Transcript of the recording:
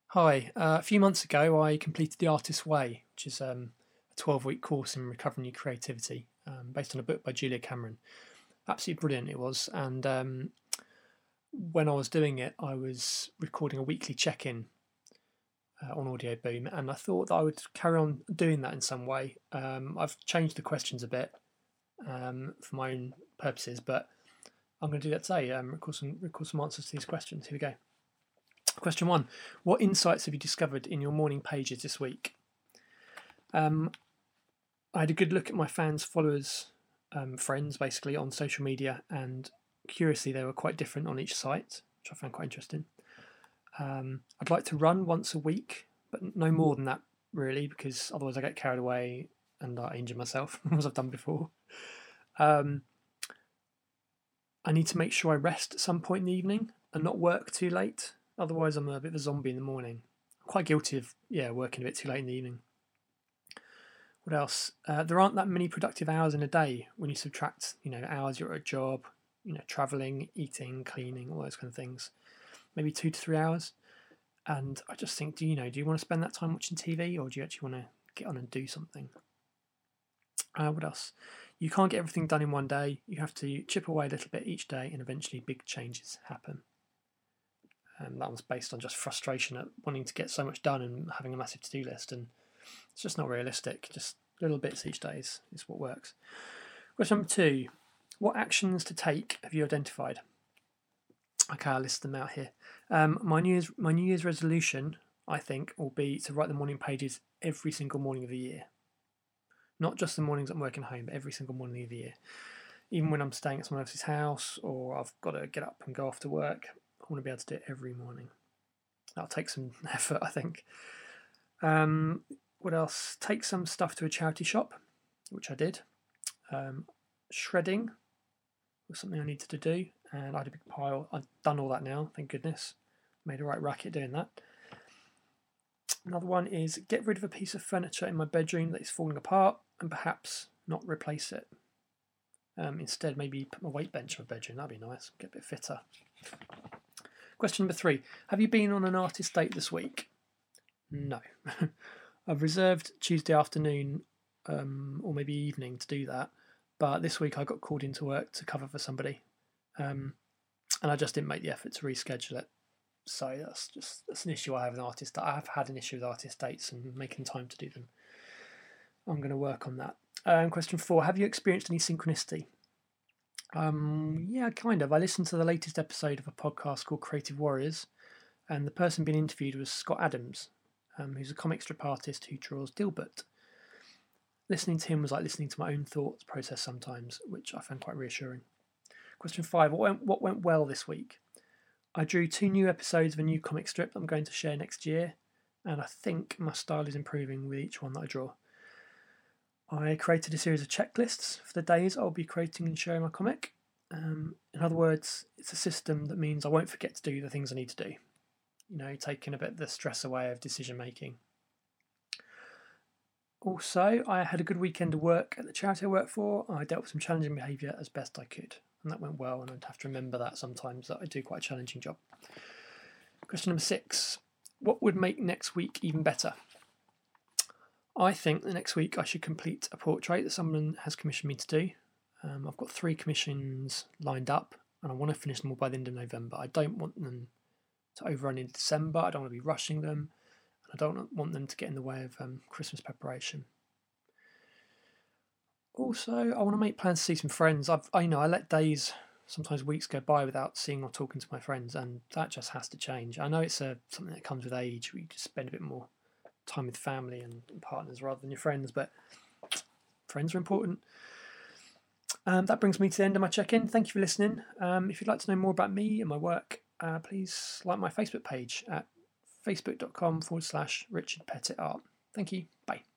Hi, a few months ago I completed The Artist's Way, which is a 12-week course in recovering your creativity based on a book by Julia Cameron. Absolutely brilliant it was. And when I was doing it, I was recording a weekly check in on Audio Boom, and I thought that I would carry on doing that in some way. I've changed the questions a bit for my own purposes, but I'm going to do that today. Record some answers to these questions. Here we go. Question 1. What insights have you discovered in your morning pages this week? I had a good look at my fans, followers, friends basically on social media, and curiously they were quite different on each site, which I found quite interesting. I'd like to run once a week, but no more than that really, because otherwise I get carried away and I injure myself, as I've done before. I need to make sure I rest at some point in the evening and not work too late. Otherwise, I'm a bit of a zombie in the morning. I'm quite guilty of working a bit too late in the evening. What else? There aren't that many productive hours in a day when you subtract, hours you're at a job, traveling, eating, cleaning, all those kind of things. Maybe 2 to 3 hours. And I just think, do you want to spend that time watching TV, or do you actually want to get on and do something? What else? You can't get everything done in one day. You have to chip away a little bit each day, and eventually big changes happen. That was based on just frustration at wanting to get so much done and having a massive to-do list, and it's just not realistic. Just little bits each day is what works. Question number 2. What actions to take have you identified? Okay, I'll list them out here. My New Year's resolution, I think, will be to write the morning pages every single morning of the year. Not just the mornings I'm working home, but every single morning of the year. Even when I'm staying at someone else's house or I've got to get up and go off to work, I want to be able to do it every morning. That'll take some effort, I think. What else? Take some stuff to a charity shop, which I did. Shredding was something I needed to do, and I had a big pile. I've done all that now, thank goodness. Made a right racket doing that. Another one is get rid of a piece of furniture in my bedroom that is falling apart and perhaps not replace it. Instead, maybe put my weight bench in my bedroom. That'd be nice. Get a bit fitter. Question number 3. Have you been on an artist date this week? No. I've reserved Tuesday afternoon or maybe evening to do that. But this week I got called into work to cover for somebody. And I just didn't make the effort to reschedule it. So that's an issue I have with artists. I have had an issue with artist dates and making time to do them. I'm going to work on that. Question 4. Have you experienced any synchronicity? Yeah, kind of. I listened to the latest episode of a podcast called Creative Warriors, and the person being interviewed was Scott Adams, who's a comic strip artist who draws Dilbert. Listening to him was like listening to my own thoughts process sometimes, which I found quite reassuring. Question 5. What went well this week? I drew 2 new episodes of a new comic strip that I'm going to share next year, and I think my style is improving with each one that I draw. I created a series of checklists for the days I'll be creating and sharing my comic. In other words, it's a system that means I won't forget to do the things I need to do. Taking a bit of the stress away of decision making. Also, I had a good weekend of work at the charity I work for. I dealt with some challenging behaviour as best I could, and that went well, and I'd have to remember that sometimes, that I do quite a challenging job. Question number 6. What would make next week even better? I think the next week I should complete a portrait that someone has commissioned me to do. I've got 3 commissions lined up, and I want to finish them all by the end of November. I don't want them to overrun in December. I don't want to be rushing them. I don't want them to get in the way of Christmas preparation. Also, I want to make plans to see some friends. I let days, sometimes weeks go by without seeing or talking to my friends, and that just has to change. I know it's something that comes with age. We just spend a bit more time with family and partners rather than your friends, but friends are important. That brings me to the end of my check-in. Thank you for listening. If you'd like to know more about me and my work, please like my Facebook page at facebook.com/Richard Pettit Art. Thank you. Bye.